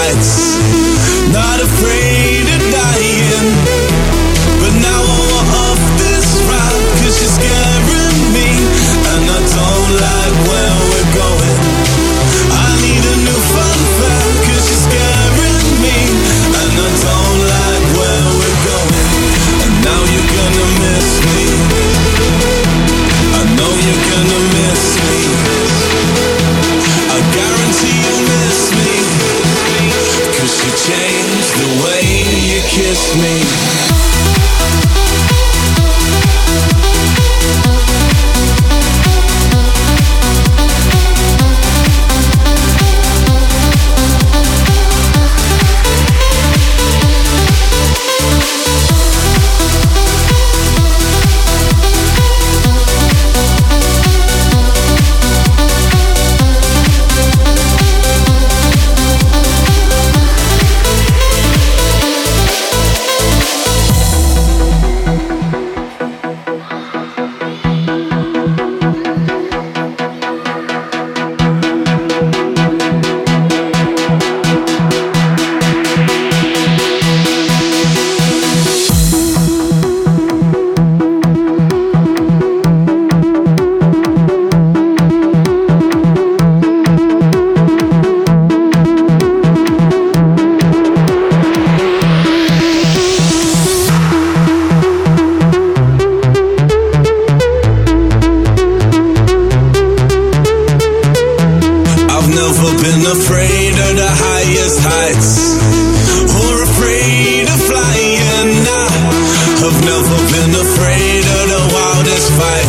lights, not afraid of dying. But now I want off this ride, 'cause you're scaring me, and I don't like where we're going. I need a new fun fact, 'cause you're scaring me, and I don't like where we're going. And now you're gonna miss me, I know you're gonna miss me, I guarantee you'll miss me, 'cause you changed the way you kiss me. Never been afraid of the highest heights, or afraid of flying. I've never been afraid of the wildest fight.